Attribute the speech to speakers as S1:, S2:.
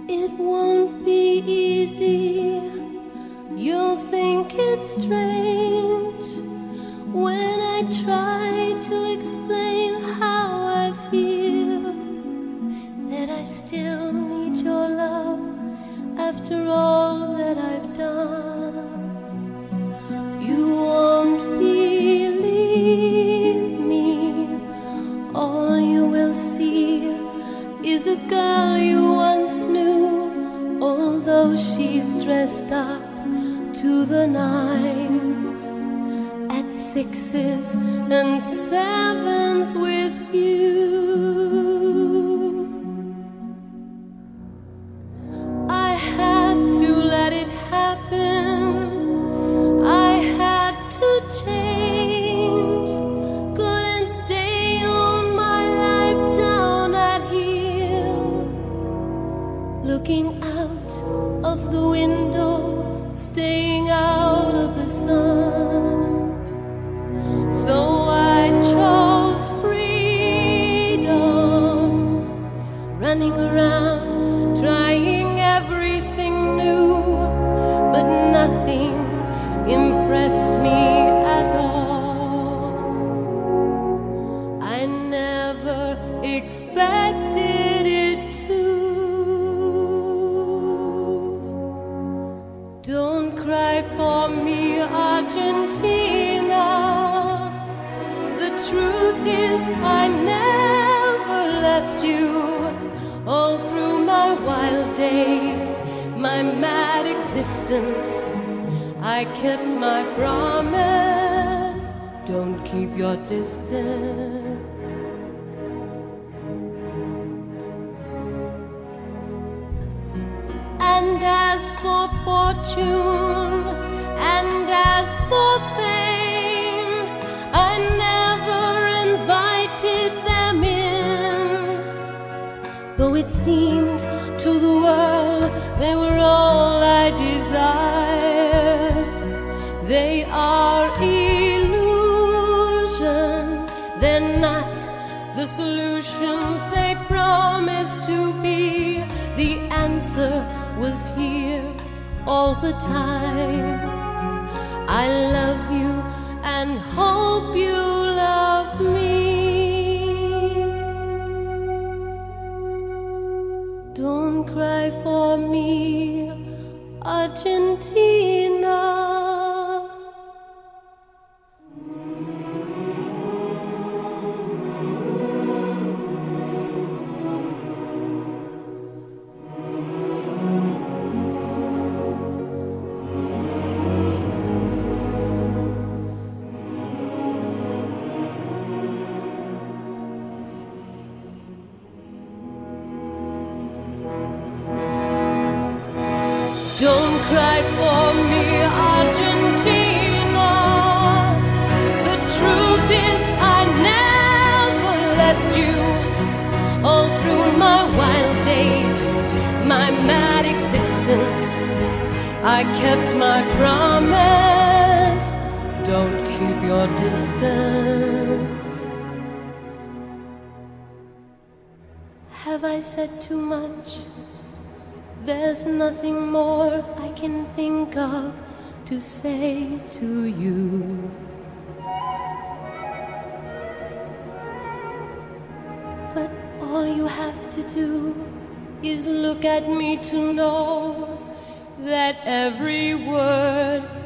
S1: It won't be easy. You'll think it's strange when I try to explain how I feel, that I still need your love after all that I've done. You won't believe me. All you will see is a girl you once knew, although she's dressed up to the nines, at sixes and sevens with you. I had to let it happen. I had to change. Couldn't stay on my life down at heel, looking out of the window, staying out of the sun. So I chose freedom, running around, trying everything new, but nothing impressed me at all. I never expected it to. Don't cry for me, Argentina. The truth is I never left you. All through my wild days, my mad existence, I kept my promise. Don't keep your distance. And as for fortune, and as for fame, I never invited them in, though it seemed to the world they were all I desired. They are illusions, they're not the solutions they promised to be. The answer was here all the time. I love you and hope you love me. Don't cry for me, Argentina. Don't cry for me, Argentina. The truth is I never left you. All through my wild days, my mad existence, I kept my promise. Don't keep your distance. Have I said too much? There's nothing more I can think of to say to you. But all you have to do is look at me to know that every word